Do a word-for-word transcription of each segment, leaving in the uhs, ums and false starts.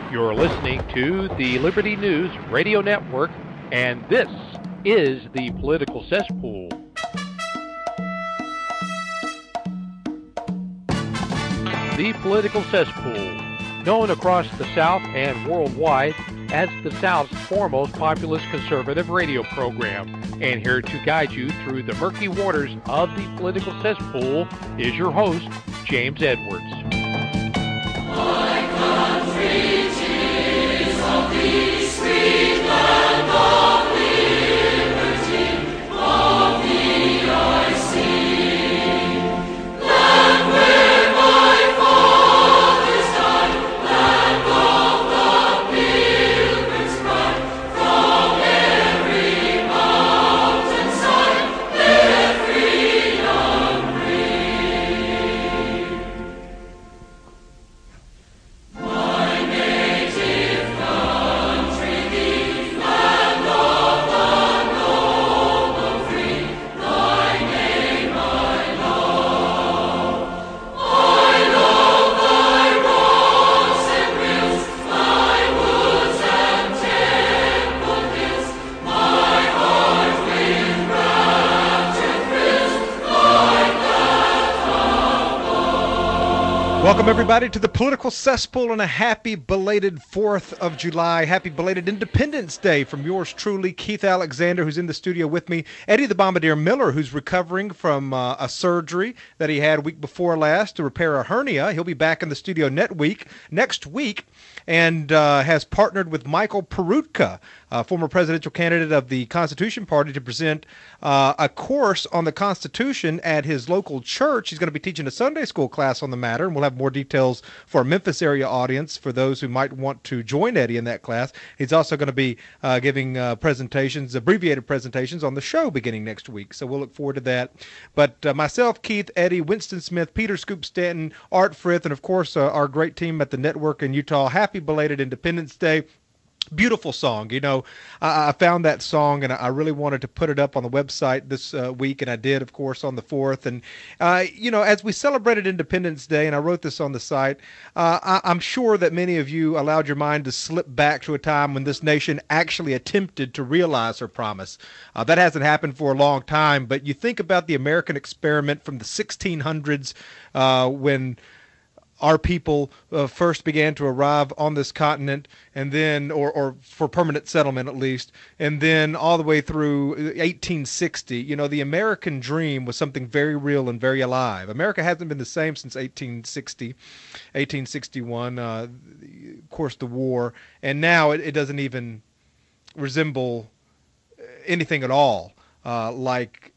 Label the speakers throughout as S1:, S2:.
S1: You're listening to the Liberty News Radio Network, and this is the Political Cesspool. The Political Cesspool, known across the South and worldwide as the South's foremost populist conservative radio program. And here to guide you through the murky waters of the political cesspool is your host, James Edwards.
S2: My country, tis of thee, sweet land of liberty, of thee I sing. Land where my fathers died, land of the pilgrim's pride, from every mountain side, their freedom ring. My native country, the land of the noble free, thy name I love. I love thy rocks and rills, thy woods and templed hills. My heart with rapture thrills, like that of love.
S3: Welcome, everybody, to the Political Cesspool and a happy belated fourth of July. Happy belated Independence Day from yours truly, Keith Alexander, who's in the studio with me, Eddie the Bombardier Miller, who's recovering from uh, a surgery that he had a week before last to repair a hernia. He'll be back in the studio net week, next week and uh, has partnered with Michael Peroutka, uh, former presidential candidate of the Constitution Party, to present uh, a course on the Constitution at his local church. He's going to be teaching a Sunday school class on the matter, and we'll have more details for our Memphis area audience for those who might want to join Eddie in that class. He's also going to be uh, giving uh, presentations, abbreviated presentations on the show beginning next week, so we'll look forward to that. But uh, myself, Keith, Eddie, Winston Smith, Peter Scoop Stanton, Art Frith, and of course uh, our great team at the network in Utah. Happy belated Independence Day. Beautiful song. You know, I, I found that song and I really wanted to put it up on the website this uh, week, and I did, of course, on the fourth. And, uh, you know, as we celebrated Independence Day, and I wrote this on the site, uh, I, I'm sure that many of you allowed your mind to slip back to a time when this nation actually attempted to realize her promise. Uh, that hasn't happened for a long time, but you think about the American experiment from the sixteen hundreds uh, when our people uh, first began to arrive on this continent, and then, or, or for permanent settlement at least, and then all the way through eighteen sixty. You know, the American dream was something very real and very alive. America hasn't been the same since eighteen sixty, eighteen sixty-one, uh, of course, the war, and now it, it doesn't even resemble anything at all uh, like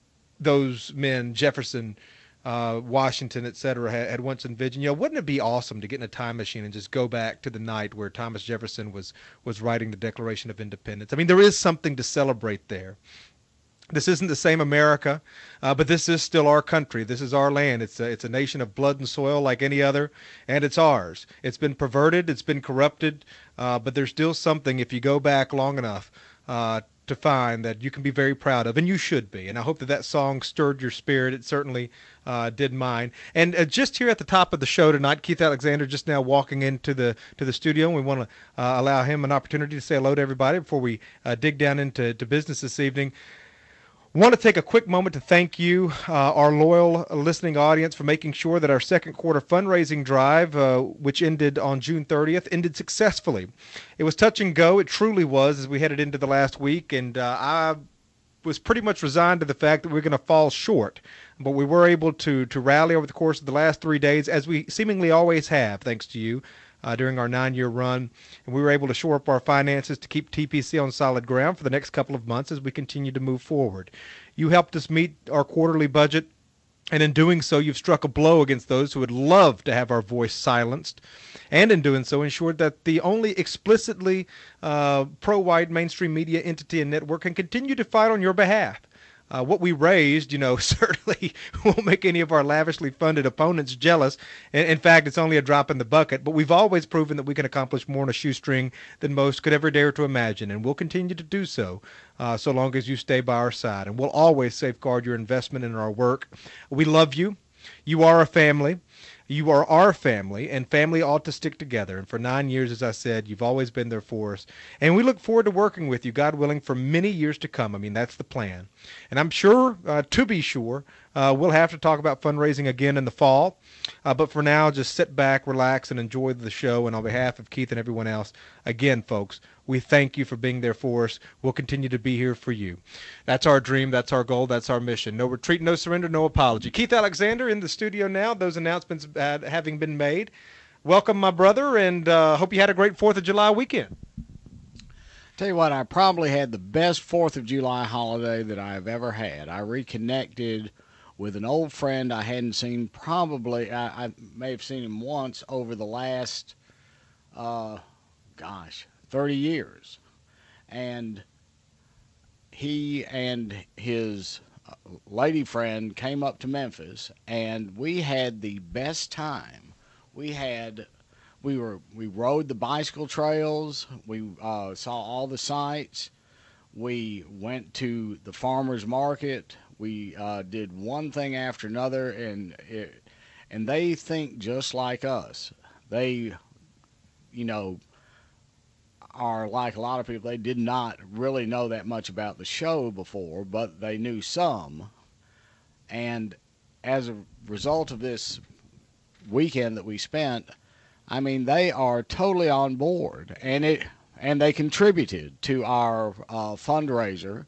S3: those men, Jefferson, Uh, Washington, et cetera, had, had once envisioned. You know, wouldn't it be awesome to get in a time machine and just go back to the night where Thomas Jefferson was was writing the Declaration of Independence? I mean, there is something to celebrate there. This isn't the same America, uh, but this is still our country. This is our land. It's a, it's a nation of blood and soil like any other, and it's ours. It's been perverted. It's been corrupted, uh, but there's still something, if you go back long enough, uh, to find that you can be very proud of, and you should be. And I hope that that song stirred your spirit. It certainly uh, did mine. And uh, just here at the top of the show tonight, Keith Alexander just now walking into the to the studio, and we want to uh, allow him an opportunity to say hello to everybody before we uh, dig down into to business this evening. Want to take a quick moment to thank you, uh, our loyal listening audience, for making sure that our second quarter fundraising drive, uh, which ended on June thirtieth, ended successfully. It was touch and go. It truly was as we headed into the last week, and uh, I was pretty much resigned to the fact that we we're going to fall short. But we were able to, to rally over the course of the last three days, as we seemingly always have, thanks to you. Uh, during our nine-year run, and we were able to shore up our finances to keep T P C on solid ground for the next couple of months as we continue to move forward. You helped us meet our quarterly budget, and in doing so, you've struck a blow against those who would love to have our voice silenced, and in doing so, ensured that the only explicitly uh, pro-white mainstream media entity and network can continue to fight on your behalf. Uh, what we raised, you know, certainly won't make any of our lavishly funded opponents jealous. In, in fact, it's only a drop in the bucket. But we've always proven that we can accomplish more in a shoestring than most could ever dare to imagine. And we'll continue to do so, uh, so long as you stay by our side. And we'll always safeguard your investment in our work. We love you. You are a family. You are our family, and family ought to stick together. And for nine years, as I said, you've always been there for us. And we look forward to working with you, God willing, for many years to come. I mean, that's the plan. And I'm sure, uh, to be sure, uh, we'll have to talk about fundraising again in the fall. Uh, but for now, just sit back, relax, and enjoy the show. And on behalf of Keith and everyone else, again, folks, we thank you for being there for us. We'll continue to be here for you. That's our dream. That's our goal. That's our mission. No retreat, no surrender, no apology. Keith Alexander in the studio now. Those announcements uh, having been made. Welcome, my brother, and uh, hope you had a great fourth of July weekend.
S4: Tell you what, I probably had the best fourth of July holiday that I've ever had. I reconnected with an old friend I hadn't seen probably, I, I may have seen him once over the last, uh, gosh, thirty years. And he and his lady friend came up to Memphis, and we had the best time. We had, we were, we rode the bicycle trails. We uh, saw all the sights. We went to the farmer's market. We uh, did one thing after another, and it, and they think just like us. They, you know, are like a lot of people. They did not really know that much about the show before, but they knew some. And as a result of this weekend that we spent, I mean, they are totally on board, and it and they contributed to our uh, fundraiser.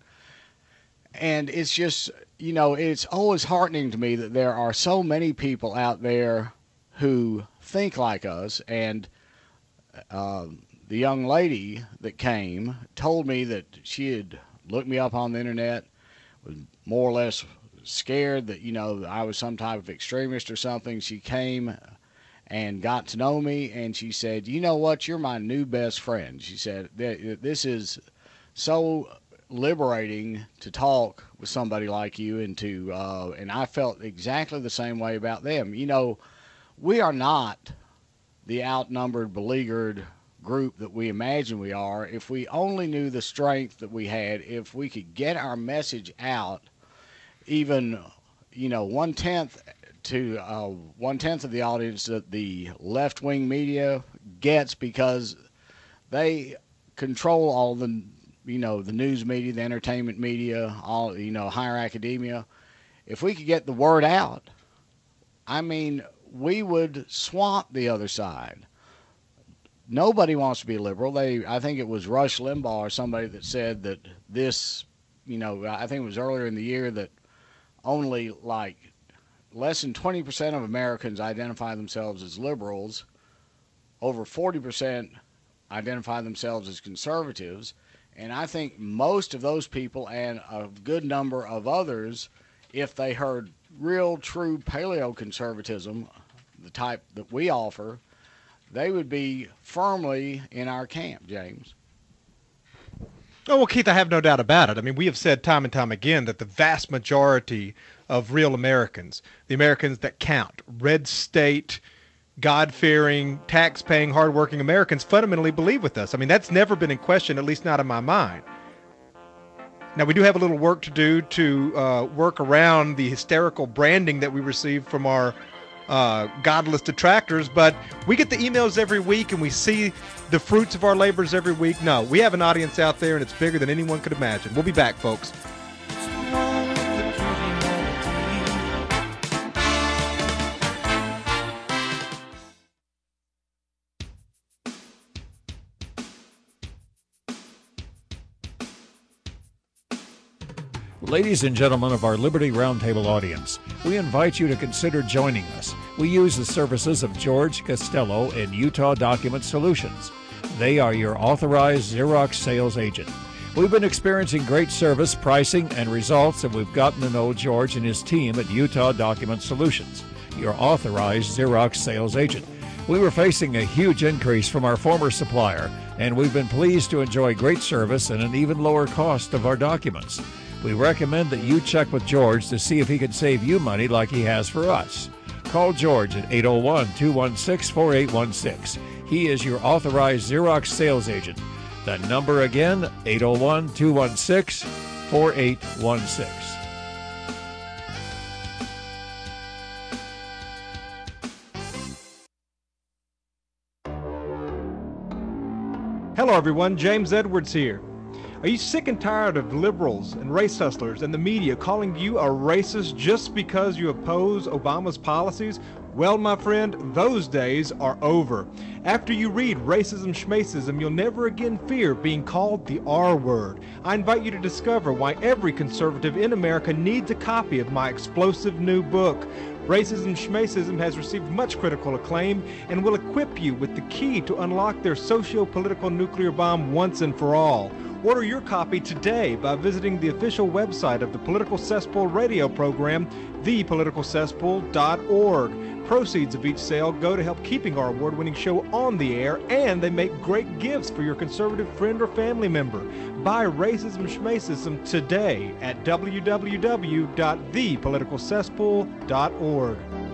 S4: And it's just, you know, it's always heartening to me that there are so many people out there who think like us. And uh, the young lady that came told me that she had looked me up on the internet, was more or less scared that, you know, I was some type of extremist or something. She came and got to know me, and she said, you know what, you're my new best friend. She said, this is so liberating to talk with somebody like you, and to uh, and I felt exactly the same way about them. You know, we are not the outnumbered, beleaguered group that we imagine we are. If we only knew the strength that we had, if we could get our message out, even, you know, one tenth to uh, one tenth of the audience that the left wing media gets, because they control all the, you know, the news media, the entertainment media, all, you know, higher academia. If we could get the word out, I mean, we would swamp the other side. Nobody wants to be liberal. They, I think it was Rush Limbaugh or somebody that said that this, you know, I think it was earlier in the year that only like less than twenty percent of Americans identify themselves as liberals. Over forty percent identify themselves as conservatives. And I think most of those people, and a good number of others, if they heard real, true paleoconservatism, the type that we offer, they would be firmly in our camp, James.
S3: Oh, well, Keith, I have no doubt about it. I mean, we have said time and time again that the vast majority of real Americans, the Americans that count, red state, God-fearing, tax-paying, hard-working Americans fundamentally believe with us. I mean, that's never been in question, at least not in my mind. Now, we do have a little work to do to uh, work around the hysterical branding that we receive from our uh, godless detractors, but we get the emails every week and we see the fruits of our labors every week. No, we have an audience out there, and it's bigger than anyone could imagine. We'll be back, folks.
S5: Ladies and gentlemen of our Liberty Roundtable audience, we invite you to consider joining us. We use the services of George Costello and Utah Document Solutions. They are your authorized Xerox sales agent. We've been experiencing great service, pricing, and results, and we've gotten to know George and his team at Utah Document Solutions, your authorized Xerox sales agent. We were facing a huge increase from our former supplier, and we've been pleased to enjoy great service and an even lower cost of our documents. We recommend that you check with George to see if he can save you money like he has for us. Call George at eight oh one, two one six, four eight one six. He is your authorized Xerox sales agent. The number again, eight oh one, two one six, four eight one six.
S3: Hello everyone, James Edwards here. Are you sick and tired of liberals and race hustlers and the media calling you a racist just because you oppose Obama's policies? Well, my friend, those days are over. After you read Racism Schmacism, you'll never again fear being called the R word. I invite you to discover why every conservative in America needs a copy of my explosive new book. Racism Schmacism has received much critical acclaim and will equip you with the key to unlock their socio-political nuclear bomb once and for all. Order your copy today by visiting the official website of the Political Cesspool radio program, the political cesspool dot org. Proceeds of each sale go to help keeping our award-winning show on the air, and they make great gifts for your conservative friend or family member. Buy Racism Schmacism today at w w w dot the political cesspool dot org.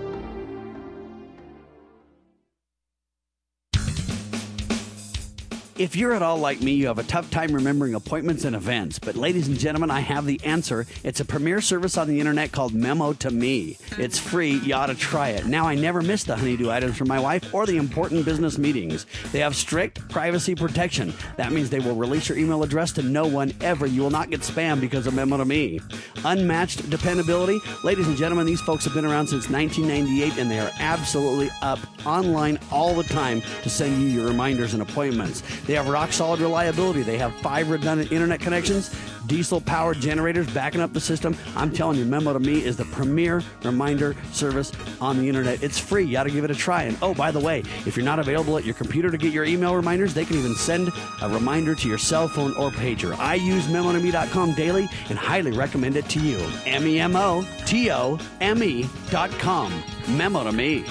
S6: If you're at all like me, you have a tough time remembering appointments and events. But ladies and gentlemen, I have the answer. It's a premier service on the internet called Memo to Me. It's free. You ought to try it. Now, I never miss the honeydew items for my wife or the important business meetings. They have strict privacy protection. That means they will release your email address to no one ever. You will not get spam because of Memo to Me. Unmatched dependability. Ladies and gentlemen, these folks have been around since nineteen ninety-eight, and they are absolutely up online all the time to send you your reminders and appointments. They have rock-solid reliability. They have five redundant internet connections, diesel-powered generators backing up the system. I'm telling you, Memo to Me is the premier reminder service on the internet. It's free. You ought to give it a try. And oh, by the way, if you're not available at your computer to get your email reminders, they can even send a reminder to your cell phone or pager. I use memo to me dot com daily and highly recommend it to you. M E M O T O M E dot com. Memo to Me.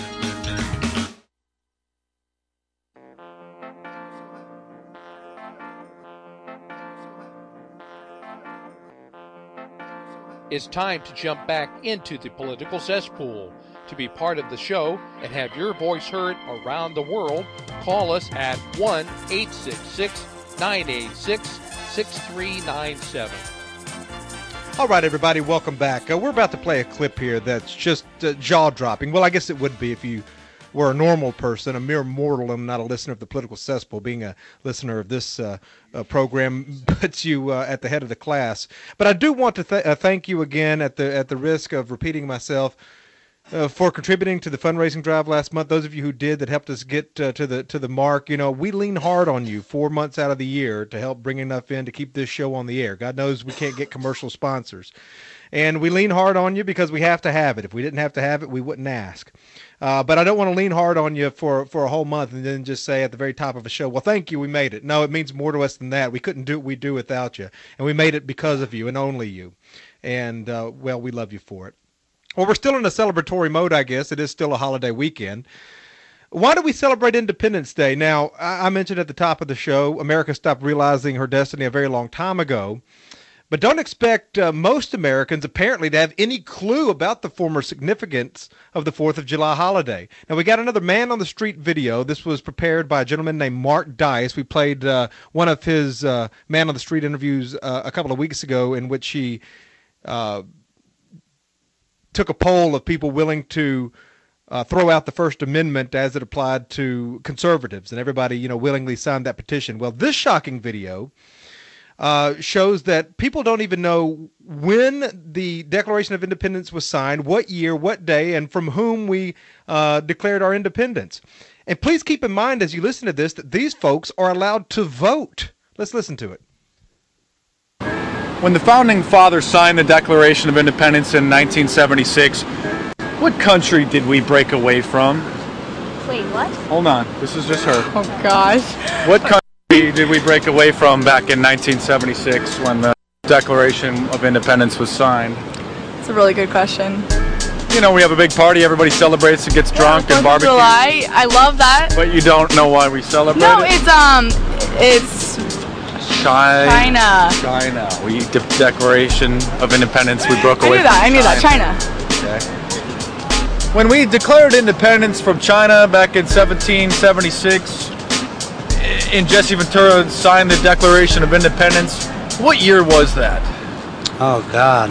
S1: It's time to jump back into the political cesspool. To be part of the show and have your voice heard around the world, call us at one eight six six, nine eight six, six three nine seven.
S3: All right, everybody, welcome back. Uh, we're about to play a clip here that's just uh, jaw-dropping. Well, I guess it would be if you were a normal person, a mere mortal, and not a listener of the Political Cesspool. Being a listener of this uh, uh, program puts you uh, at the head of the class. But I do want to th- uh, thank you again, at the at the risk of repeating myself, uh, for contributing to the fundraising drive last month. Those of you who did, that helped us get uh, to the to the mark. You know, we lean hard on you four months out of the year to help bring enough in to keep this show on the air. God knows we can't get commercial sponsors. And we lean hard on you because we have to have it. If we didn't have to have it, we wouldn't ask. Uh, but I don't want to lean hard on you for, for a whole month and then just say at the very top of a show, well, thank you, we made it. No, it means more to us than that. We couldn't do what we do without you. And we made it because of you and only you. And, uh, well, we love you for it. Well, we're still in a celebratory mode, I guess. It is still a holiday weekend. Why do we celebrate Independence Day? Now, I, I mentioned at the top of the show, America stopped realizing her destiny a very long time ago. But don't expect uh, most Americans apparently to have any clue about the former significance of the fourth of July holiday. Now, we got another man on the street video. This was prepared by a gentleman named Mark Dice. We played uh, one of his uh, man on the street interviews uh, a couple of weeks ago, in which he uh, took a poll of people willing to uh, throw out the First Amendment as it applied to conservatives, and everybody, you know, willingly signed that petition. Well, this shocking video Uh, shows that people don't even know when the Declaration of Independence was signed, what year, what day, and from whom we uh, declared our independence. And please keep in mind as you listen to this that these folks are allowed to vote. Let's listen to it.
S7: When the Founding Fathers signed the Declaration of Independence in nineteen seventy-six, what country did we break away from?
S8: Wait, what?
S7: Hold on, this is just her.
S8: Oh, gosh.
S7: What country did we break away from back in nineteen seventy-six when the Declaration of Independence was signed?
S8: It's a really good question.
S7: You know, we have a big party, everybody celebrates and gets drunk
S8: yeah,
S7: and barbecues.
S8: July. I love that.
S7: But you don't know why we celebrate
S8: No,
S7: it?
S8: it's, um, it's
S7: China.
S8: China.
S7: China. We, the Declaration of Independence, we broke
S8: I
S7: away
S8: knew that, I knew that, China.
S7: Okay. When we declared independence from China back in seventeen seventy-six, and Jesse Ventura signed the Declaration of Independence, what year was that?
S9: Oh, God.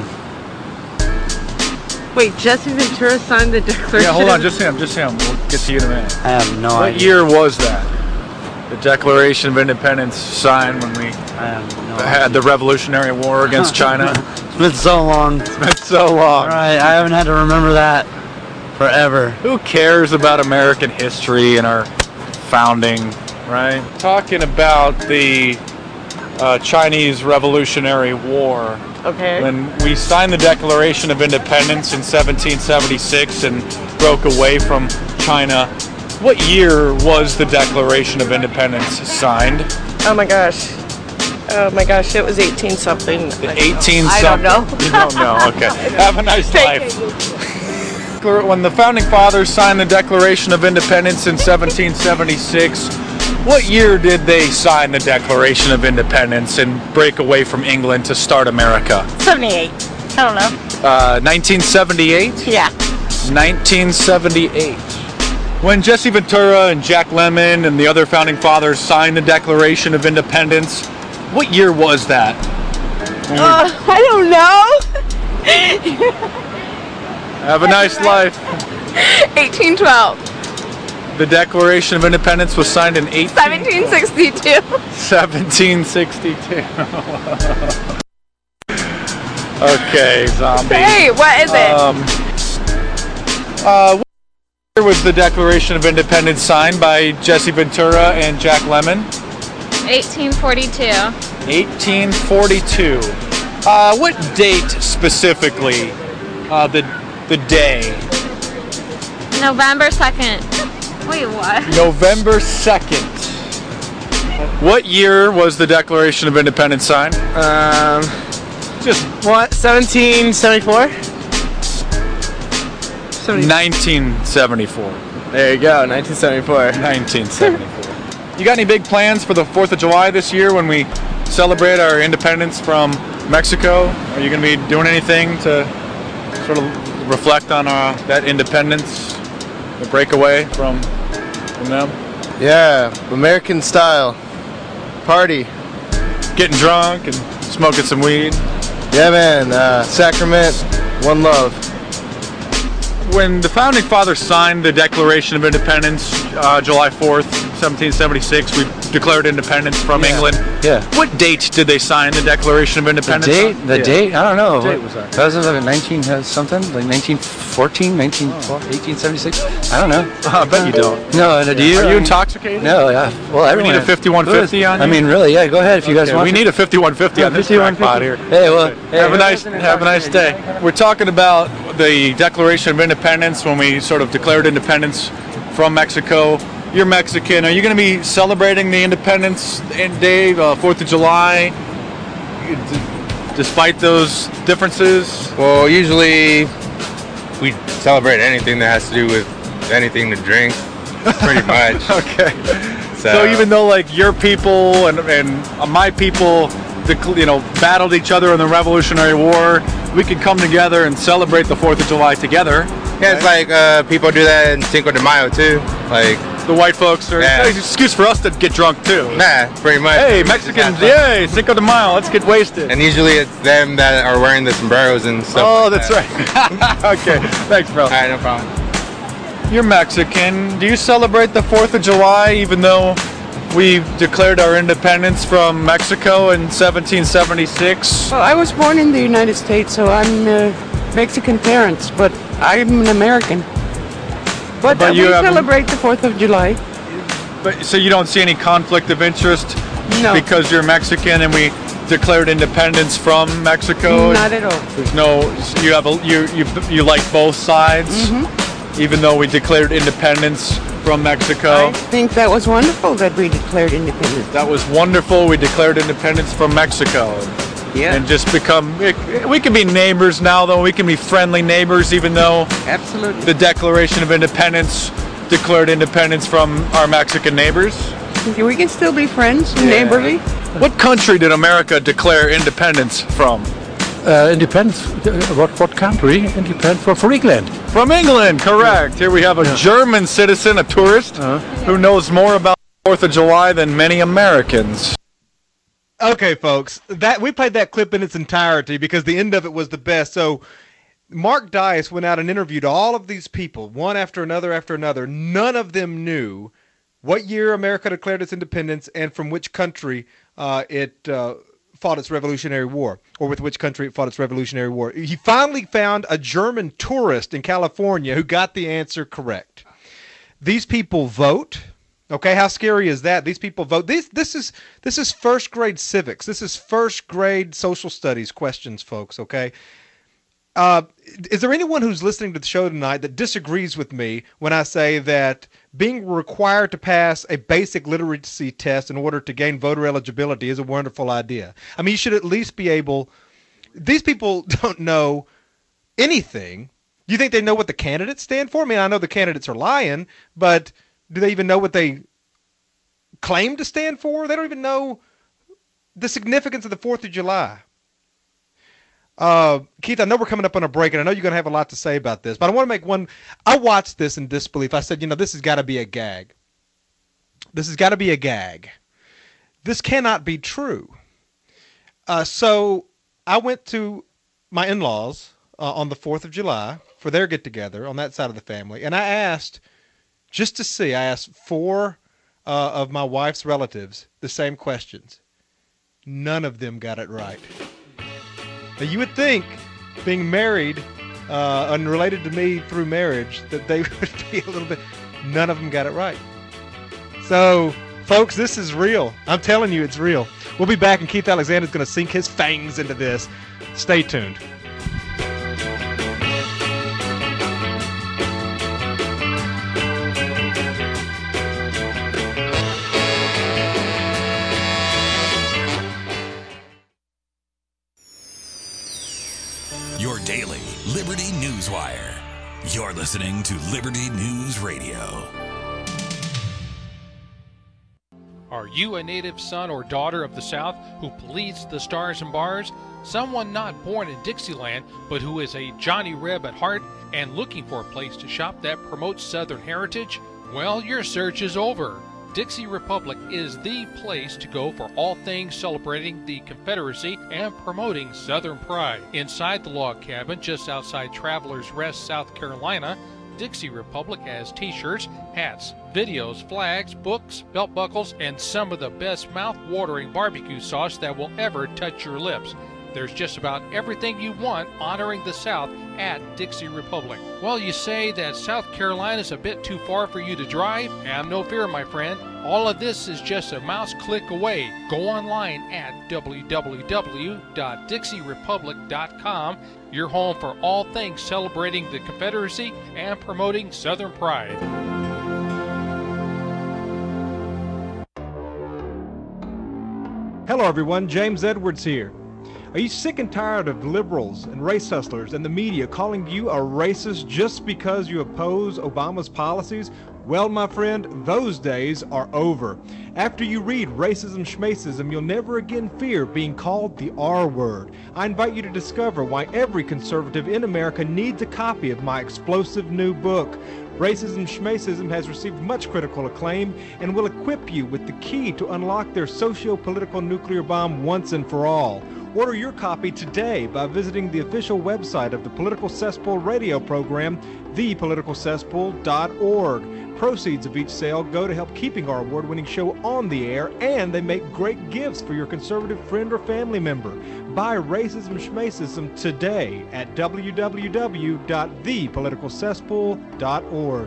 S10: Wait, Jesse Ventura signed the Declaration?
S7: Yeah, hold on, just him, just him. We'll get to you in a minute.
S9: I have no
S7: what
S9: idea.
S7: What year was that? the Declaration of Independence signed when we had the Revolutionary War against China?
S9: It's been so long.
S7: It's been so long.
S9: Right, I haven't had to remember that forever.
S7: Who cares about American history and our founding, right? Talking about the uh, Chinese Revolutionary War.
S10: Okay.
S7: When we signed the Declaration of Independence in seventeen seventy-six and broke away from China, what year was the Declaration of Independence signed?
S10: Oh my gosh. Oh my gosh, it was eighteen something.
S7: eighteen
S10: I
S7: something?
S10: don't know.
S7: You don't know, okay. Have a nice life. When the Founding Fathers signed the Declaration of Independence in seventeen seventy-six, what year did they sign the Declaration of Independence and break away from England to start America?
S8: seventy-eight. I don't know.
S7: Uh, nineteen seventy-eight?
S8: Yeah.
S7: nineteen seventy-eight. When Jesse Ventura and Jack Lemmon and the other Founding Fathers signed the Declaration of Independence, what year was that?
S8: Uh, I don't know.
S7: Have a nice life.
S8: eighteen twelve.
S7: The Declaration of Independence was signed in eighteen
S8: seventeen sixty-two.
S7: seventeen sixty-two. Okay, zombie.
S8: Hey, what is it?
S7: Um, uh, what year was the Declaration of Independence signed by Jesse Ventura and Jack Lemmon?
S11: eighteen forty-two.
S7: eighteen forty-two. Uh, what date specifically? Uh, the the day.
S11: November second. Wait, what?
S7: November second. What year was the Declaration of Independence signed?
S12: Um,
S7: Just
S12: what? seventeen seventy-four?
S7: nineteen seventy-four.
S12: There you go, nineteen seventy-four.
S7: nineteen seventy-four. You got any big plans for the fourth of July this year when we celebrate our independence from Mexico? Are you going to be doing anything to sort of reflect on uh, that independence, the breakaway from, from them?
S12: Yeah, American style. Party.
S7: Getting drunk and smoking some weed.
S12: Yeah, man. Uh, Sacrament, one love.
S7: When the Founding Fathers signed the Declaration of Independence, uh, July fourth, seventeen seventy-six, we declared independence from
S13: Yeah.
S7: England.
S13: Yeah.
S7: What date did they sign the Declaration of
S13: The
S7: Independence
S13: date?
S7: on?
S13: The
S7: Yeah.
S13: date? I don't know.
S7: What date was that?
S13: That was like nineteen uh, something, like nineteen fourteen, nineteen twelve, eighteen seventy-six. I don't know.
S7: I bet you don't.
S13: No, no, do you?
S7: Are
S13: I
S7: you
S13: mean-
S7: intoxicated?
S13: No, yeah. Well,
S7: we
S13: everyone.
S7: need a fifty-one fifty on you?
S13: I mean, really, yeah. Go ahead if you guys
S7: Okay,
S13: want.
S7: we
S13: to.
S7: need a fifty-one fifty
S13: Yeah,
S7: on this
S13: fifty-one
S7: crackpot
S13: fifty.
S7: here.
S13: Hey, well, hey,
S7: have a
S13: who
S7: nice
S13: doesn't
S7: have a nice day. We're talking about the Declaration of Independence when we sort of declared independence from Mexico. You're Mexican. Are you going to be celebrating the Independence Day, uh, Fourth of July, d- despite those differences?
S14: Well, usually we celebrate anything that has to do with anything to drink, pretty much.
S7: Okay.
S14: So,
S7: So even though like your people and and uh, my people, dec- you know, battled each other in the Revolutionary War, we could come together and celebrate the Fourth of July together.
S14: yeah, it's like uh, people do that in Cinco de Mayo too. Like
S7: The white folks are
S14: Yeah.
S7: it's an excuse for us to get drunk too.
S14: nah, pretty much.
S7: Hey, Mexicans, yay, Cinco de Mayo, let's get wasted.
S14: And usually it's them that are wearing the sombreros and stuff.
S7: Oh,
S14: like
S7: that's
S14: that.
S7: right. Okay, thanks, bro.
S14: All right, no problem.
S7: You're Mexican. Do you celebrate the Fourth of July even though we declared our independence from Mexico in seventeen seventy-six?
S10: Well, I was born in the United States, so I'm uh, Mexican parents, but I'm an American. But,
S7: But
S10: uh,
S7: you
S10: we
S7: haven't-
S10: celebrate the fourth of July.
S7: But so you don't see any conflict of interest
S10: No.
S7: because you're Mexican and we declared independence from Mexico?
S10: Not at all.
S7: There's no you have a you you you like both sides, even though we declared independence from Mexico.
S10: I think that was wonderful that we declared independence.
S7: That was wonderful. We declared independence from Mexico.
S10: Yeah.
S7: And just become we, we can be neighbors now though. We can be friendly neighbors even though
S10: Absolutely.
S7: the Declaration of Independence declared independence from our Mexican neighbors.
S10: We can still be friends, neighborly.
S7: What country did America declare independence from?
S5: Uh, independence. uh, What what country? Independence from, from England.
S7: From England, correct. Here we have a German citizen, a tourist, who knows more about the Fourth of July than many Americans.
S3: Okay, folks, that we played that clip in its entirety because the end of it was the best. So Mark Dice went out and interviewed all of these people, one after another after another. None of them knew what year America declared its independence, and from which country uh, it uh, fought its Revolutionary War, or with which country it fought its Revolutionary War. He finally found a German tourist in California who got the answer correct. These people vote. Okay, how scary is that? These people vote. This this is this is first grade civics. This is first grade social studies questions, folks. Okay. Uh, is there anyone who's listening to the show tonight that disagrees with me when I say that being required to pass a basic literacy test in order to gain voter eligibility is a wonderful idea? I mean, you should at least be able. These people don't know anything. Do you think they know what the candidates stand for? I mean, I know the candidates are lying, but do they even know what they claim to stand for? They don't even know the significance of the fourth of July. Uh, Keith, I know we're coming up on a break, and I know you're going to have a lot to say about this, but I want to make one. I watched this in disbelief. I said, you know, this has got to be a gag. This has got to be a gag. This cannot be true. Uh, so I went to my in-laws uh, on the fourth of July for their get-together on that side of the family, and I asked, just to see, I asked four uh, of my wife's relatives the same questions. None of them got it right. Now, you would think, being married uh, and related to me through marriage, that they would be a little bit. None of them got it right. So, folks, this is real. I'm telling you, it's real. We'll be back, and Keith Alexander's going to sink his fangs into this. Stay tuned.
S15: Your daily Liberty Newswire. You're listening to Liberty News Radio.
S1: Are you a native son or daughter of the South who pleads the stars and bars? Someone not born in Dixieland, but who is a Johnny Reb at heart and looking for a place to shop that promotes Southern heritage? Well, your search is over. Dixie Republic is the place to go for all things celebrating the Confederacy and promoting Southern pride. Inside the log cabin, just outside Travelers Rest, South Carolina, Dixie Republic has t-shirts, hats, videos, flags, books, belt buckles, and some of the best mouth-watering barbecue sauce that will ever touch your lips. There's just about everything you want honoring the South at Dixie Republic. Well, you say that South Carolina's a bit too far for you to drive? Have no fear, my friend. All of this is just a mouse click away. Go online at w w w dot dixie republic dot com, your home for all things celebrating the Confederacy and promoting Southern pride.
S3: Hello, everyone. James Edwards here. Are you sick and tired of liberals and race hustlers and the media calling you a racist just because you oppose Obama's policies? Well, my friend, those days are over. After you read Racism Schmacism, you'll never again fear being called the R word. I invite you to discover why every conservative in America needs a copy of my explosive new book. Racism Schmacism has received much critical acclaim and will equip you with the key to unlock their socio-political nuclear bomb once and for all. Order your copy today by visiting the official website of the Political Cesspool radio program, the political cesspool dot org. Proceeds of each sale go to help keeping our award-winning show on the air, and they make great gifts for your conservative friend or family member. Buy Racism Schmacism today at w w w dot the political cesspool dot org.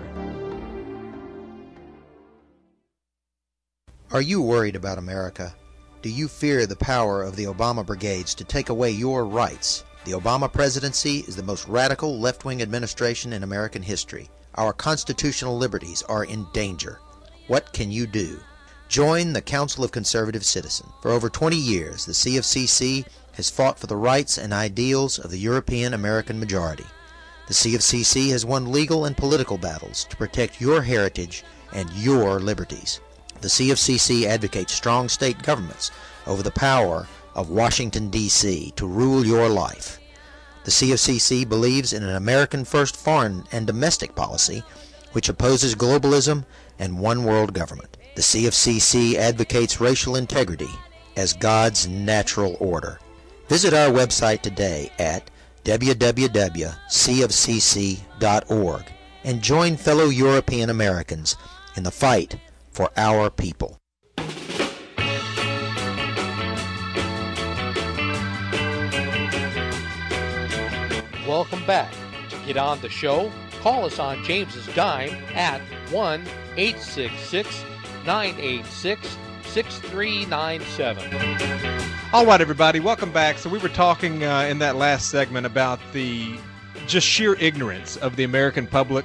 S16: Are you worried about America? Do you fear the power of the Obama brigades to take away your rights? The Obama presidency is the most radical left-wing administration in American history. Our constitutional liberties are in danger. What can you do? Join the Council of Conservative Citizens. For over twenty years, the C of C C has fought for the rights and ideals of the European American majority. The C of C C has won legal and political battles to protect your heritage and your liberties. The C of C C advocates strong state governments over the power of Washington, D C to rule your life. The C of C C believes in an American-first foreign and domestic policy which opposes globalism and one-world government. The C of C C advocates racial integrity as God's natural order. Visit our website today at w w w dot c of c c dot org and join fellow European Americans in the fight for our people.
S1: Welcome back. To get on the show, call us on James's dime at one eight six six, nine eight six, six three nine seven.
S3: All right, everybody, welcome back. So we were talking uh, in that last segment about the just sheer ignorance of the American public.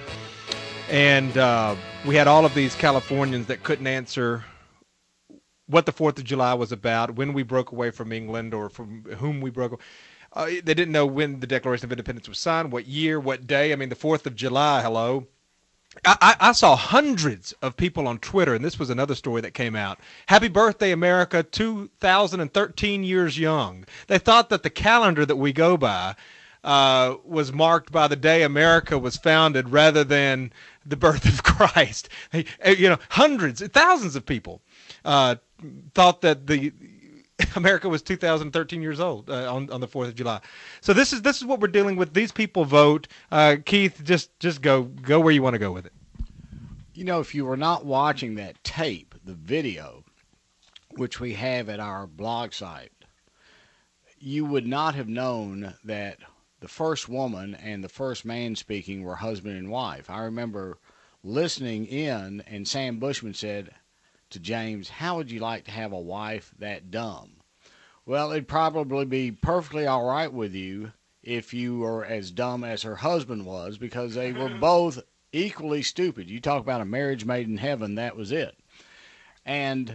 S3: And uh, we had all of these Californians that couldn't answer what the fourth of July was about, when we broke away from England, or from whom we broke away. Uh, they didn't know when the Declaration of Independence was signed, what year, what day. I mean, the fourth of July, hello. I, I, I saw hundreds of people on Twitter, and this was another story that came out. Happy birthday, America, two thousand thirteen years young. They thought that the calendar that we go by uh, was marked by the day America was founded rather than the birth of Christ. You know, hundreds, thousands of people uh, thought that the America was two thousand thirteen years old uh, on on the fourth of July. So this is this is what we're dealing with. These people vote. Uh, Keith, just just go go where you want to go with it.
S4: You know, if you were not watching that tape, the video, which we have at our blog site, you would not have known that the first woman and the first man speaking were husband and wife. I remember listening in, and Sam Bushman said to James, "How would you like to have a wife that dumb?" Well, it'd probably be perfectly all right with you if you were as dumb as her husband was, because they were both equally stupid. You talk about a marriage made in heaven, that was it. And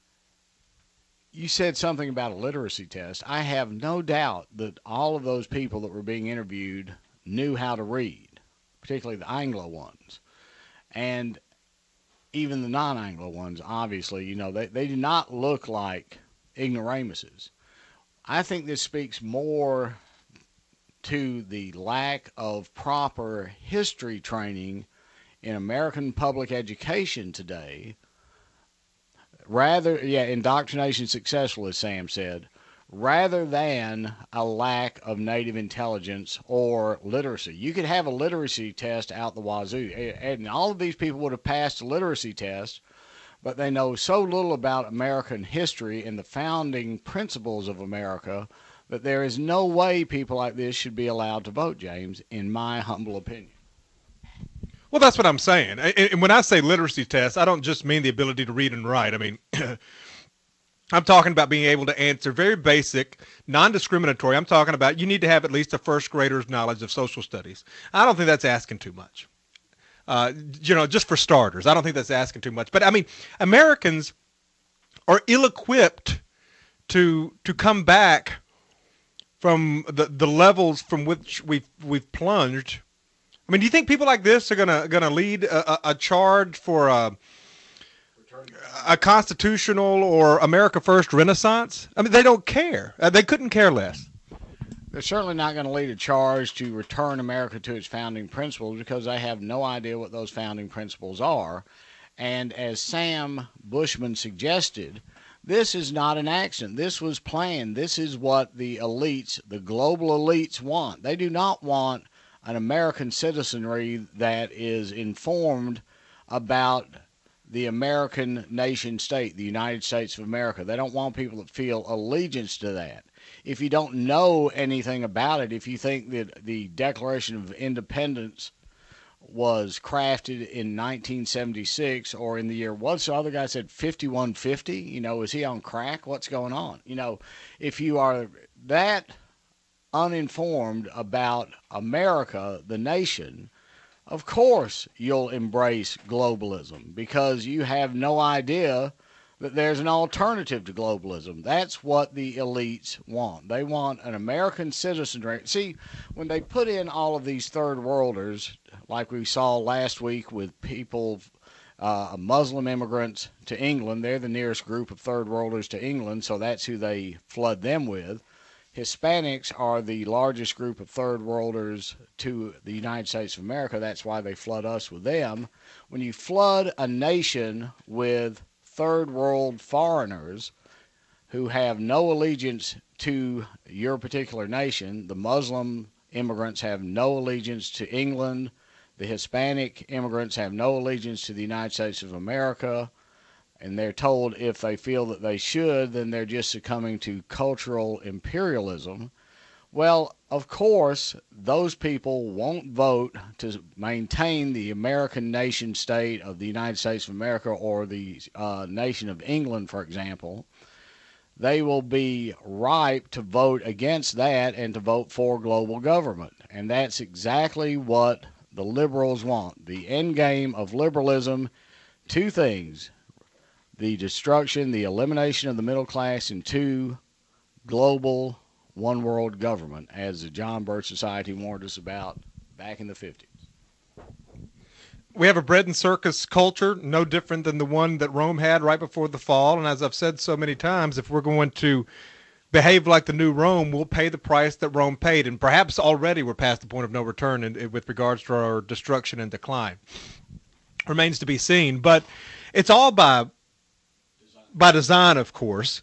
S4: you said something about a literacy test. I have no doubt that all of those people that were being interviewed knew how to read, particularly the Anglo ones. And even the non-Anglo ones, obviously, you know, they, they do not look like ignoramuses. I think this speaks more to the lack of proper history training in American public education today. Rather, yeah, indoctrination successful, as Sam said, rather than a lack of native intelligence or literacy. You could have a literacy test out the wazoo, and all of these people would have passed a literacy test, but they know so little about American history and the founding principles of America that there is no way people like this should be allowed to vote, James, in my humble opinion.
S3: Well, that's what I'm saying. And when I say literacy test, I don't just mean the ability to read and write. I mean, I'm talking about being able to answer very basic, non-discriminatory. I'm talking about you need to have at least a first grader's knowledge of social studies. I don't think that's asking too much. Uh, you know, just for starters, I don't think that's asking too much. But I mean, Americans are ill-equipped to to come back from the the levels from which we've we've plunged. I mean, do you think people like this are gonna gonna lead a, a, a charge for a a constitutional or America First Renaissance? I mean, they don't care. Uh, they couldn't care less.
S4: They're certainly not going to lead a charge to return America to its founding principles, because they have no idea what those founding principles are. And as Sam Bushman suggested, this is not an accident. This was planned. This is what the elites, the global elites, want. They do not want an American citizenry that is informed about the American nation state, the United States of America. They don't want people that feel allegiance to that. If you don't know anything about it, if you think that the Declaration of Independence was crafted in nineteen seventy-six or in the year, what's the other guy said, fifty-one fifty? You know, is he on crack? What's going on? You know, if you are that uninformed about America, the nation, of course you'll embrace globalism, because you have no idea that there's an alternative to globalism. That's what the elites want. They want an American citizenry. See, when they put in all of these third worlders, like we saw last week with people, uh, Muslim immigrants to England, they're the nearest group of third worlders to England, so that's who they flood them with. Hispanics are the largest group of third worlders to the United States of America. That's why they flood us with them. When you flood a nation with third world foreigners who have no allegiance to your particular nation, the Muslim immigrants have no allegiance to England, The Hispanic immigrants have no allegiance to the United States of America, and they're told if they feel that they should, then they're just succumbing to cultural imperialism. Well, of course, those people won't vote to maintain the American nation state of the United States of America or the uh, nation of England, for example. They will be ripe to vote against that and to vote for global government. And that's exactly what the liberals want. The end game of liberalism, two things: the destruction, the elimination of the middle class, and two, global one world government, as the John Birch Society warned us about back in the fifties.
S3: We have a bread and circus culture, no different than the one that Rome had right before the fall. And as I've said so many times, if we're going to behave like the new Rome, we'll pay the price that Rome paid. And perhaps already we're past the point of no return in, in, with regards to our destruction and decline. Remains to be seen. But it's all by, by design, of course.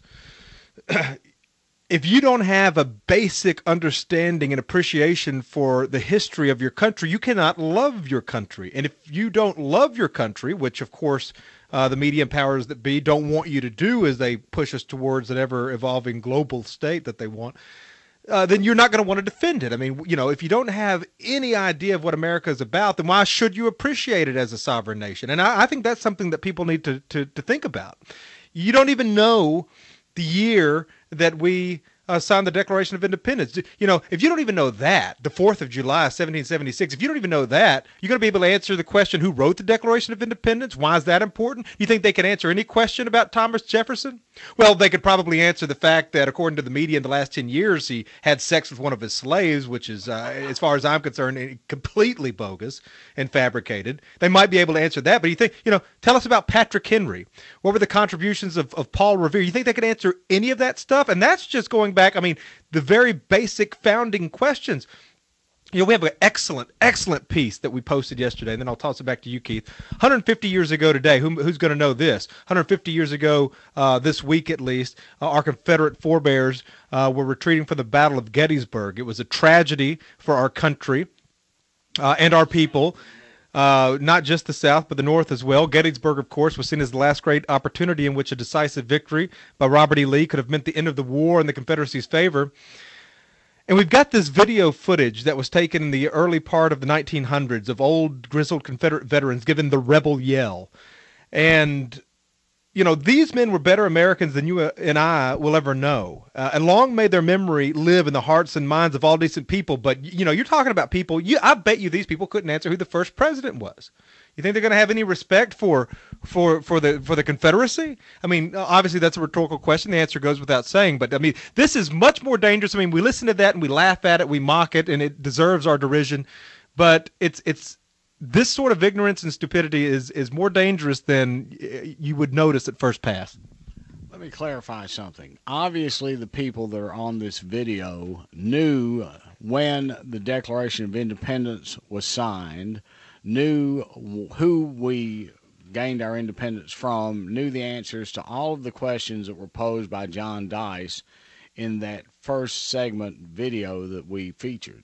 S3: If you don't have a basic understanding and appreciation for the history of your country, you cannot love your country. And if you don't love your country, which, of course, uh, the media and powers that be don't want you to do as they push us towards an ever-evolving global state that they want, uh, then you're not going to want to defend it. I mean, you know, if you don't have any idea of what America is about, then why should you appreciate it as a sovereign nation? And I, I think that's something that people need to, to, to think about. You don't even know the year that we uh, signed the Declaration of Independence. You know, if you don't even know that, the fourth of July, seventeen seventy-six, if you don't even know that, you're going to be able to answer the question, who wrote the Declaration of Independence? Why is that important? You think they can answer any question about Thomas Jefferson? Well, they could probably answer the fact that, according to the media, in the last ten years, he had sex with one of his slaves, which is, uh, as far as I'm concerned, completely bogus and fabricated. They might be able to answer that, but you think, you know, tell us about Patrick Henry. What were the contributions of, of Paul Revere? You think they could answer any of that stuff? And that's just going back, I mean, the very basic founding questions. You know, we have an excellent, excellent piece that we posted yesterday, and then I'll toss it back to you, Keith. one hundred fifty years ago today, who, who's going to know this? one hundred fifty years ago, uh, this week at least, uh, our Confederate forebears uh, were retreating from the Battle of Gettysburg. It was a tragedy for our country uh, and our people. Uh, not just the South, but the North as well. Gettysburg, of course, was seen as the last great opportunity in which a decisive victory by Robert E. Lee could have meant the end of the war in the Confederacy's favor. And we've got this video footage that was taken in the early part of the nineteen hundreds of old grizzled Confederate veterans giving the rebel yell. And, you know, these men were better Americans than you and I will ever know. Uh, and long may their memory live in the hearts and minds of all decent people. But, you know, you're talking about people, you, I bet you these people couldn't answer who the first president was. You think they're going to have any respect for for for the for the Confederacy? I mean, obviously that's a rhetorical question. The answer goes without saying. But, I mean, this is much more dangerous. I mean, we listen to that and we laugh at it, we mock it, and it deserves our derision. But it's it's this sort of ignorance and stupidity is, is more dangerous than you would notice at first pass.
S4: Let me clarify something. Obviously, the people that are on this video knew when the Declaration of Independence was signed, knew who we gained our independence from, knew the answers to all of the questions that were posed by John Dice in that first segment video that we featured.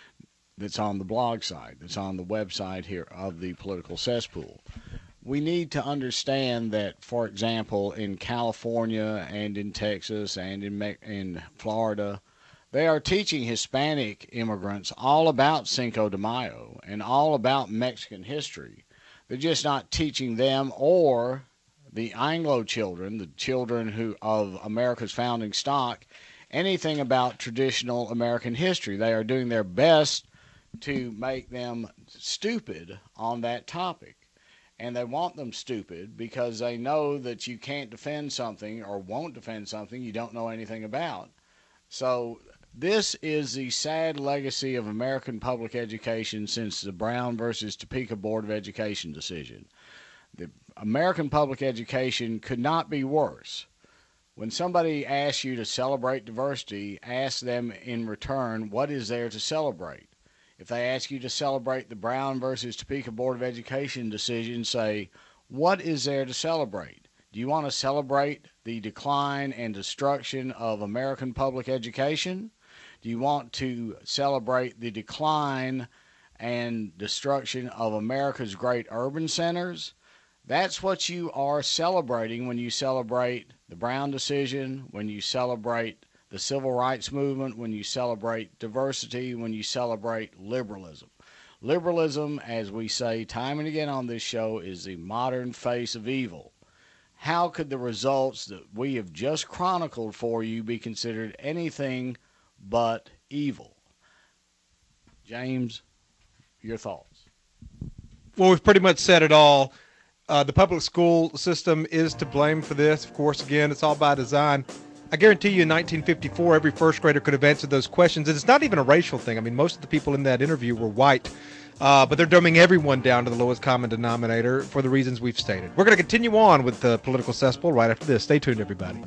S4: That's on the blog site, that's on the website here of the Political Cesspool. We need to understand that, for example, in California and in Texas and in in Florida, they are teaching Hispanic immigrants all about Cinco de Mayo and all about Mexican history. They're just not teaching them or the Anglo children, the children who of America's founding stock, anything about traditional American history. They are doing their best to make them stupid on that topic. And they want them stupid because they know that you can't defend something or won't defend something you don't know anything about. So this is the sad legacy of American public education since the Brown versus Topeka Board of Education decision. The American public education could not be worse. When somebody asks you to celebrate diversity, ask them in return, what is there to celebrate? If they ask you to celebrate the Brown versus Topeka Board of Education decision, say, what is there to celebrate? Do you want to celebrate the decline and destruction of American public education? Do you want to celebrate the decline and destruction of America's great urban centers. That's what you are celebrating when you celebrate the Brown decision, when you celebrate the civil rights movement, when you celebrate diversity, when you celebrate liberalism. Liberalism, as we say time and again on this show, is the modern face of evil. How could the results that we have just chronicled for you be considered anything but evil? James, your thoughts?
S3: Well, we've pretty much said it all. Uh, the public school system is to blame for this. Of course, again, it's all by design. I guarantee you in nineteen fifty-four, every first grader could have answered those questions. And it's not even a racial thing. I mean, most of the people in that interview were white. Uh, but they're dumbing everyone down to the lowest common denominator for the reasons we've stated. We're going to continue on with the political cesspool right after this. Stay tuned, everybody.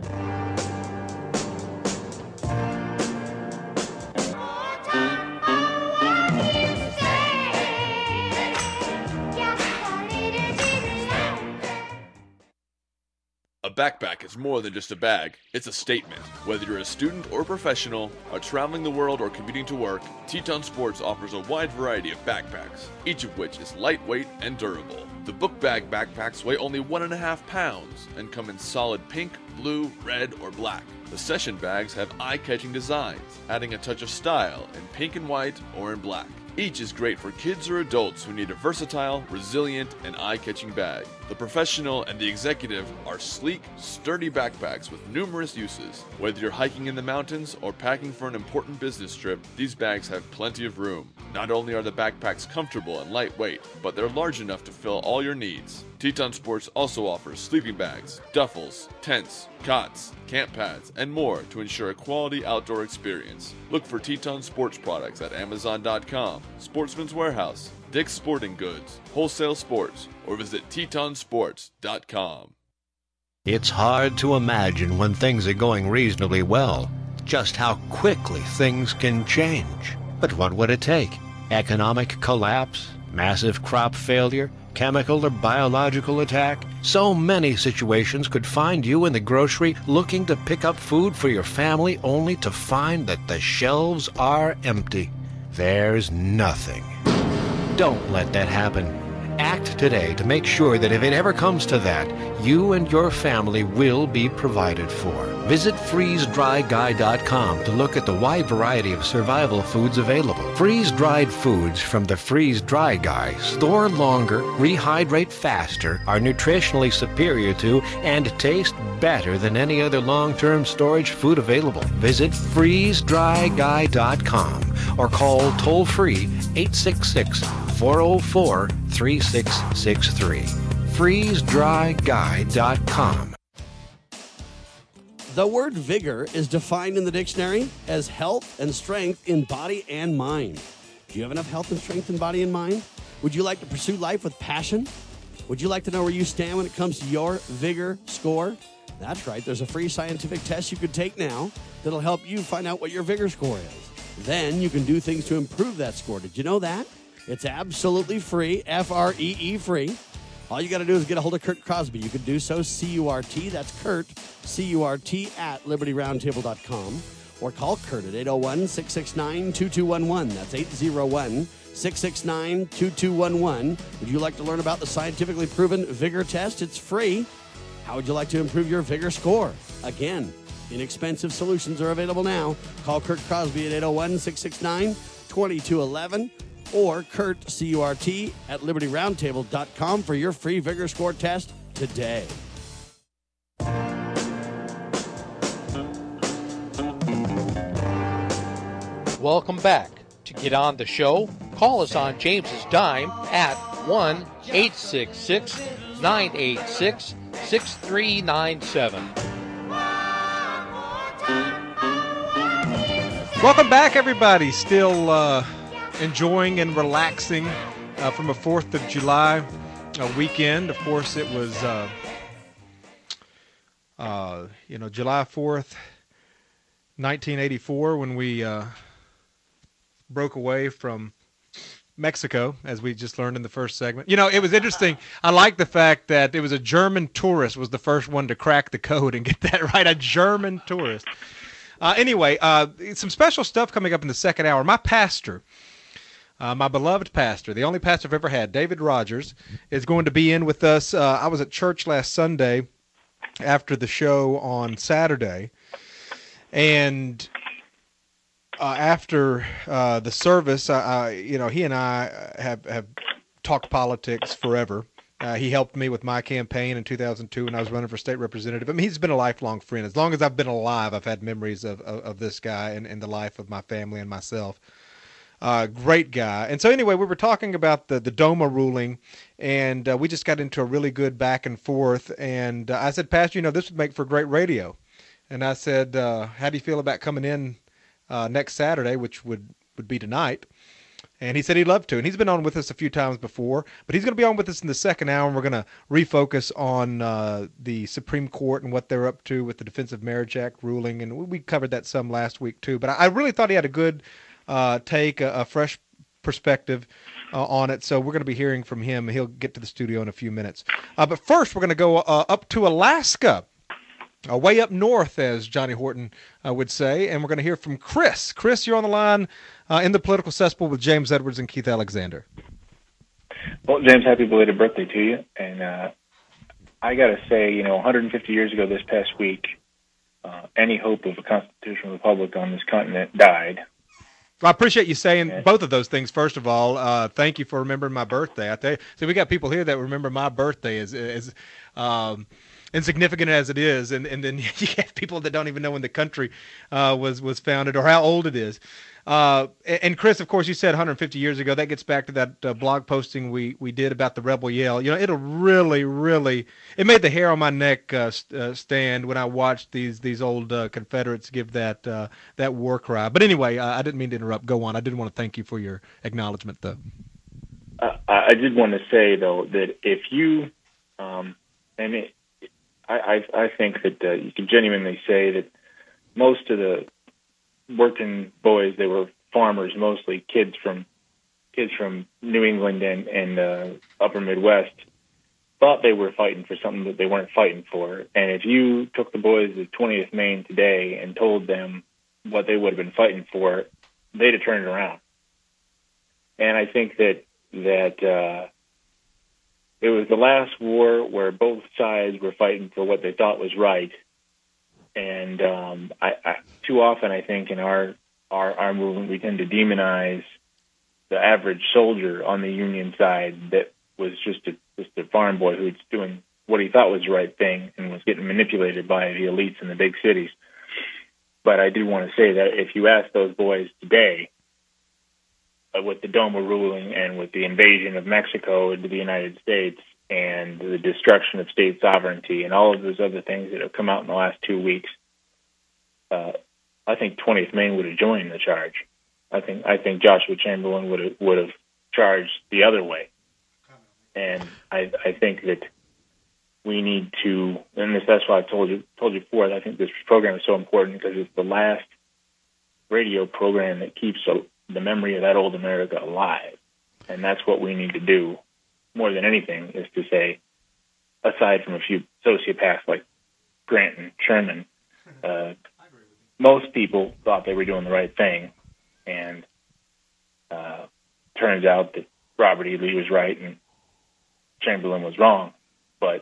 S17: A backpack is more than just a bag, it's a statement. Whether you're a student or professional, are traveling the world or commuting to work, Teton Sports offers a wide variety of backpacks, each of which is lightweight and durable. The book bag backpacks weigh only one and a half pounds and come in solid pink, blue, red, or black. The session bags have eye-catching designs, adding a touch of style in pink and white or in black. Each is great for kids or adults who need a versatile, resilient, and eye-catching bag. The professional and the executive are sleek, sturdy backpacks with numerous uses. Whether you're hiking in the mountains or packing for an important business trip, these bags have plenty of room. Not only are the backpacks comfortable and lightweight, but they're large enough to fill all your needs. Teton Sports also offers sleeping bags, duffels, tents, cots, camp pads, and more to ensure a quality outdoor experience. Look for Teton Sports products at Amazon dot com, Sportsman's Warehouse, Dick's Sporting Goods, Wholesale Sports, or visit Teton Sports dot com.
S18: It's hard to imagine when things are going reasonably well, just how quickly things can change. But what would it take? Economic collapse? Massive crop failure? Chemical or biological attack? So many situations could find you in the grocery looking to pick up food for your family only to find that the shelves are empty. There's nothing. Don't let that happen. Act today to make sure that if it ever comes to that, you and your family will be provided for. Visit freeze dry guy dot com to look at the wide variety of survival foods available. Freeze-dried foods from the Freeze Dry Guy store longer, rehydrate faster, are nutritionally superior to, and taste better than any other long-term storage food available. Visit freeze dry guy dot com or call toll-free eight six six, four oh four, three six six three. freeze dry guy dot com.
S6: The word vigor is defined in the dictionary as health and strength in body and mind. Do you have enough health and strength in body and mind? Would you like to pursue life with passion? Would you like to know where you stand when it comes to your vigor score? That's right, there's a free scientific test you could take now that'll help you find out what your vigor score is. Then you can do things to improve that score. Did you know that? It's absolutely free, F R E E free. All you got to do is get a hold of Kurt Crosby. You can do so, C U R T, that's Kurt, C U R T, at liberty roundtable dot com. Or call Kurt at eight oh one, six six nine, two two one one. That's eight oh one, six six nine, two two one one. Would you like to learn about the scientifically proven vigor test? It's free. How would you like to improve your vigor score? Again, inexpensive solutions are available now. Call Kurt Crosby at eight oh one, six six nine, two two one one. Or Kurt, C U R T, at liberty roundtable dot com for your free vigor score test today.
S1: Welcome back. To get on the show, call us on James's dime at one eight six six, nine eight six, six three nine seven.
S3: Welcome back, everybody. Still uh, enjoying and relaxing uh, from a fourth of July uh, weekend. Of course, it was, uh, uh, you know, July fourth, nineteen eighty-four, when we uh, broke away from Mexico, as we just learned in the first segment. You know, it was interesting. I like the fact that it was a German tourist was the first one to crack the code and get that right, a German tourist. Uh, anyway, uh, some special stuff coming up in the second hour. My pastor Uh, my beloved pastor, the only pastor I've ever had, David Rogers, is going to be in with us. Uh, I was at church last Sunday after the show on Saturday, and uh, after uh, the service, I, I, you know, he and I have, have talked politics forever. Uh, he helped me with my campaign in two thousand two when I was running for state representative. I mean, he's been a lifelong friend. As long as I've been alive, I've had memories of, of, of this guy and, and the life of my family and myself. Uh, great guy. And so anyway, we were talking about the, the DOMA ruling, and uh, we just got into a really good back and forth. And uh, I said, Pastor, you know, this would make for great radio. And I said, uh, how do you feel about coming in uh, next Saturday, which would, would be tonight? And he said he'd love to. And he's been on with us a few times before, but he's going to be on with us in the second hour, and we're going to refocus on uh, the Supreme Court and what they're up to with the Defense of Marriage Act ruling. And we covered that some last week, too. But I really thought he had a good uh, take, a, a fresh perspective uh, on it. So we're going to be hearing from him. He'll get to the studio in a few minutes. Uh, but first, we're going to go uh, up to Alaska. Uh, way up north, as Johnny Horton uh, would say, and we're going to hear from Chris. Chris, you're on the line uh, in the Political Cesspool with James Edwards and Keith Alexander.
S19: Well, James, happy belated birthday to you. And uh, I got to say, you know, one hundred fifty years ago this past week, uh, any hope of a constitutional republic on this continent died.
S3: Well, I appreciate you saying yeah. both of those things. First of all, uh, thank you for remembering my birthday. I tell you, see, we got people here that remember my birthday as, as um, insignificant as it is, and, and then you have people that don't even know when the country uh, was was founded or how old it is. Uh, and Chris, of course, you said one hundred fifty years ago. That gets back to that uh, blog posting we, we did about the Rebel Yell. You know, it'll really, really it made the hair on my neck uh, uh, stand when I watched these these old uh, Confederates give that uh, that war cry. But anyway, uh, I didn't mean to interrupt. Go on. I did want to thank you for your acknowledgement, though.
S19: Uh, I did want to say though that if you, um, and it, I, I I think that uh, you can genuinely say that most of the working boys, they were farmers, mostly kids from kids from New England and, and uh, upper Midwest, thought they were fighting for something that they weren't fighting for. And if you took the boys of twentieth Maine today and told them what they would have been fighting for, they'd have turned around. And I think that that uh, it was the last war where both sides were fighting for what they thought was right. And um, I, I, too often, I think, in our, our our movement, we tend to demonize the average soldier on the Union side that was just a just a farm boy who was doing what he thought was the right thing and was getting manipulated by the elites in the big cities. But I do want to say that if you ask those boys today, uh, with the DOMA ruling and with the invasion of Mexico into the United States, and the destruction of state sovereignty and all of those other things that have come out in the last two weeks, uh, I think twentieth Maine would have joined the charge. I think I think Joshua Chamberlain would have would have charged the other way, and I, I think that we need to. And this, that's why I told you told you before. I think this program is so important because it's the last radio program that keeps a, the memory of that old America alive, and that's what we need to do. More than anything, is to say, aside from a few sociopaths like Grant and Sherman, uh, most people thought they were doing the right thing, and uh, turns out that Robert E. Lee was right and Chamberlain was wrong. But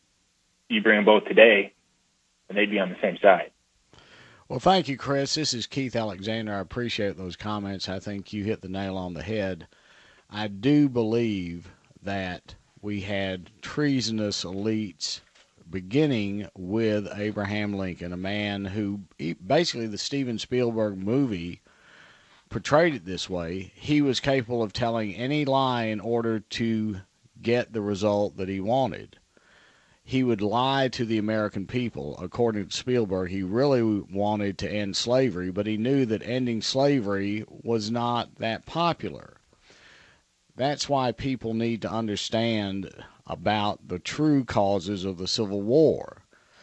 S19: you bring them both today, and they'd be on the same side.
S4: Well, thank you, Chris. This is Keith Alexander. I appreciate those comments. I think you hit the nail on the head. I do believe that we had treasonous elites beginning with Abraham Lincoln, a man who basically the Steven Spielberg movie portrayed it this way. He was capable of telling any lie in order to get the result that he wanted. He would lie to the American people. According to Spielberg, he really wanted to end slavery, but he knew that ending slavery was not that popular. That's why people need to understand about the true causes of the Civil War.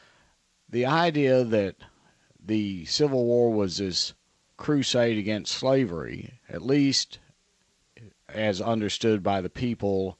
S4: The idea that the Civil War was this crusade against slavery, at least as understood by the people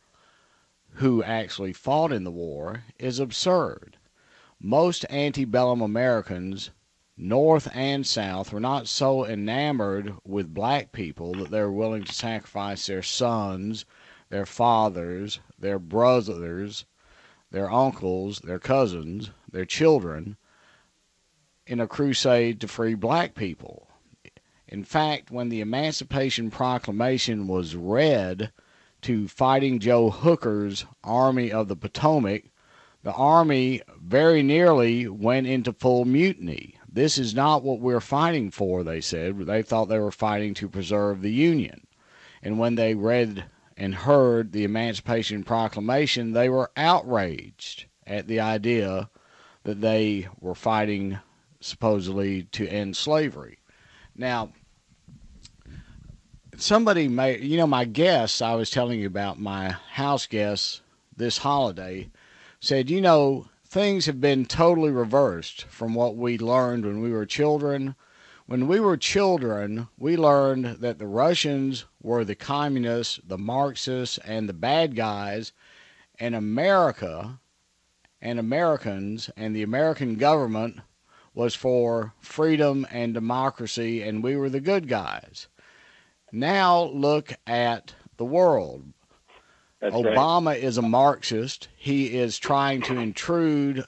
S4: who actually fought in the war, is absurd. Most antebellum Americans North and South, were not so enamored with black people that they were willing to sacrifice their sons, their fathers, their brothers, their uncles, their cousins, their children, in a crusade to free black people. In fact, when the Emancipation Proclamation was read to Fighting Joe Hooker's Army of the Potomac, the Army very nearly went into full mutiny. This is not what we're fighting for, they said. They thought they were fighting to preserve the Union. And when they read and heard the Emancipation Proclamation, they were outraged at the idea that they were fighting supposedly to end slavery. Now, somebody may, you know, my guests, I was telling you about my house guests this holiday, said, you know, things have been totally reversed from what we learned when we were children. When we were children, we learned that the Russians were the communists, the Marxists, and the bad guys, and America and Americans and the American government was for freedom and democracy, and we were the good guys. Now look at the world.
S19: That's
S4: Obama
S19: right.
S4: is a Marxist. He is trying to intrude,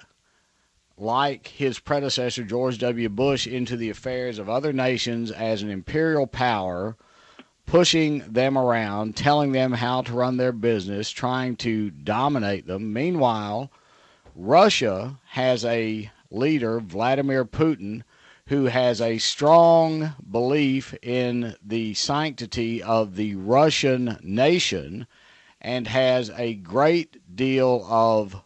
S4: like his predecessor George W. Bush, into the affairs of other nations as an imperial power, pushing them around, telling them how to run their business, trying to dominate them. Meanwhile, Russia has a leader, Vladimir Putin, who has a strong belief in the sanctity of the Russian nation and has a great deal of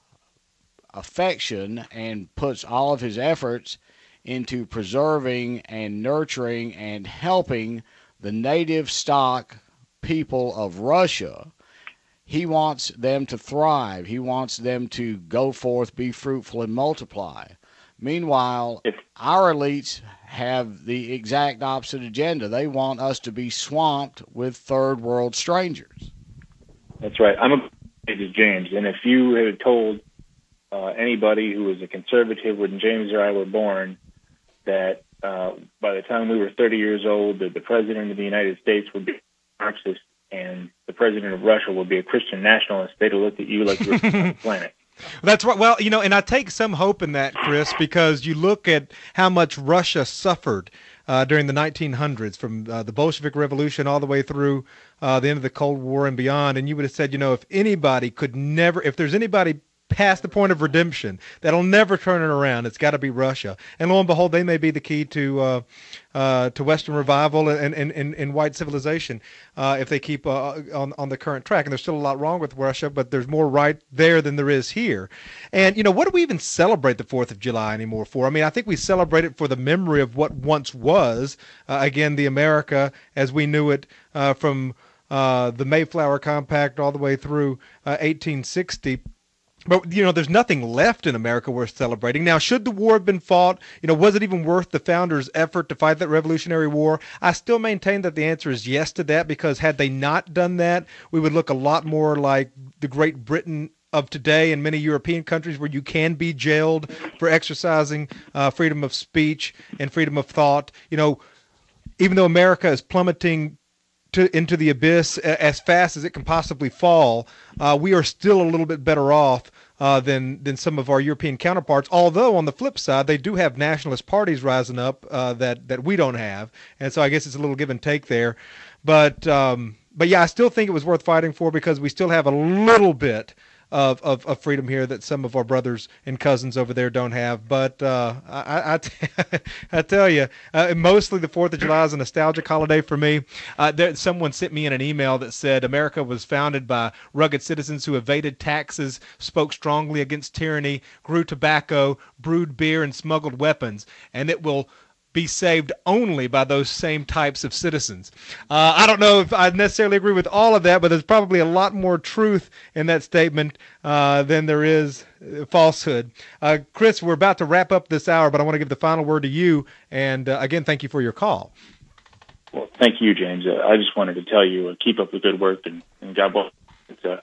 S4: affection and puts all of his efforts into preserving and nurturing and helping the native stock people of Russia. He wants them to thrive. He wants them to go forth, be fruitful, and multiply. Meanwhile, our elites have the exact opposite agenda. They want us to be swamped with third world strangers.
S19: That's right. I'm a is James, and if you had told uh, anybody who was a conservative when James or I were born that uh, by the time we were thirty years old that the president of the United States would be a Marxist and the president of Russia would be a Christian nationalist, they'd have looked at you like you were from the planet.
S3: That's right. Well, you know, and I take some hope in that, Chris, because you look at how much Russia suffered uh, during the nineteen hundreds, from uh, the Bolshevik Revolution all the way through uh, the end of the Cold War and beyond. And you would have said, you know, if anybody could never, if there's anybody past the point of redemption that'll never turn it around, it's got to be Russia. And lo and behold, they may be the key to uh, uh, to Western revival and, and, and, and white civilization uh, if they keep uh, on, on the current track. And there's still a lot wrong with Russia, but there's more right there than there is here. And, you know, what do we even celebrate the fourth of July anymore for? I mean, I think we celebrate it for the memory of what once was, uh, again, the America as we knew it uh, from uh, the Mayflower Compact all the way through uh, eighteen sixty. But, you know, there's nothing left in America worth celebrating. Now, should the war have been fought, you know, was it even worth the founders' effort to fight that Revolutionary War? I still maintain that the answer is yes to that, because had they not done that, we would look a lot more like the Great Britain of today and many European countries where you can be jailed for exercising uh, freedom of speech and freedom of thought. You know, even though America is plummeting To, into the abyss as fast as it can possibly fall, uh, we are still a little bit better off uh, than than some of our European counterparts. Although on the flip side, they do have nationalist parties rising up uh, that that we don't have, and so I guess it's a little give and take there. But um, but yeah, I still think it was worth fighting for, because we still have a little bit Of, of, of freedom here that some of our brothers and cousins over there don't have. But uh, I, I, t- I tell you, uh, mostly the fourth of July is a nostalgic holiday for me. Uh, there, someone sent me in an email that said America was founded by rugged citizens who evaded taxes, spoke strongly against tyranny, grew tobacco, brewed beer, and smuggled weapons, and it will be saved only by those same types of citizens. Uh, I don't know if I necessarily agree with all of that, but there's probably a lot more truth in that statement uh, than there is falsehood. Uh, Chris, we're about to wrap up this hour, but I want to give the final word to you. And uh, again, thank you for your call.
S19: Well, thank you, James. Uh, I just wanted to tell you, uh, keep up the good work, and, and God bless. It's, uh,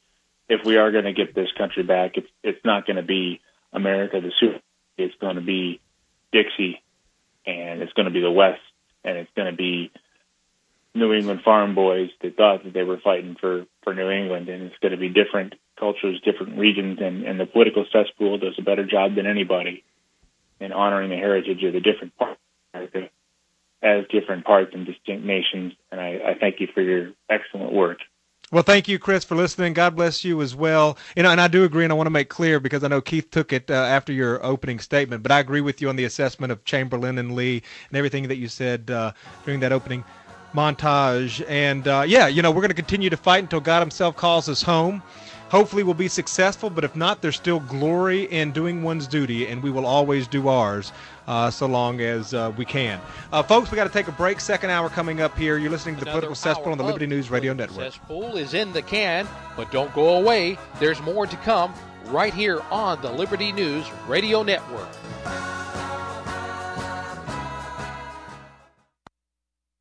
S19: if we are going to get this country back, it's, it's not going to be America the super. It's going to be Dixie and it's going to be the West, and it's going to be New England farm boys that thought that they were fighting for, for New England, and it's going to be different cultures, different regions, and, and the political cesspool does a better job than anybody in honoring the heritage of the different parts of America as different parts and distinct nations, and I, I thank you for your excellent work.
S3: Well, thank you, Chris, for listening. God bless you as well. You know, and I do agree, and I want to make clear, because I know Keith took it uh, after your opening statement, but I agree with you on the assessment of Chamberlain and Lee and everything that you said uh, during that opening montage. And, uh, yeah, you know, we're going to continue to fight until God himself calls us home. Hopefully we'll be successful, but if not, there's still glory in doing one's duty, and we will always do ours uh, so long as uh, we can. Uh, folks, we got to take a break. Second hour coming up here. You're listening to the Political Cesspool on the Liberty News Radio Network.
S1: Cesspool is in the can, but don't go away. There's more to come right here on the Liberty News Radio Network.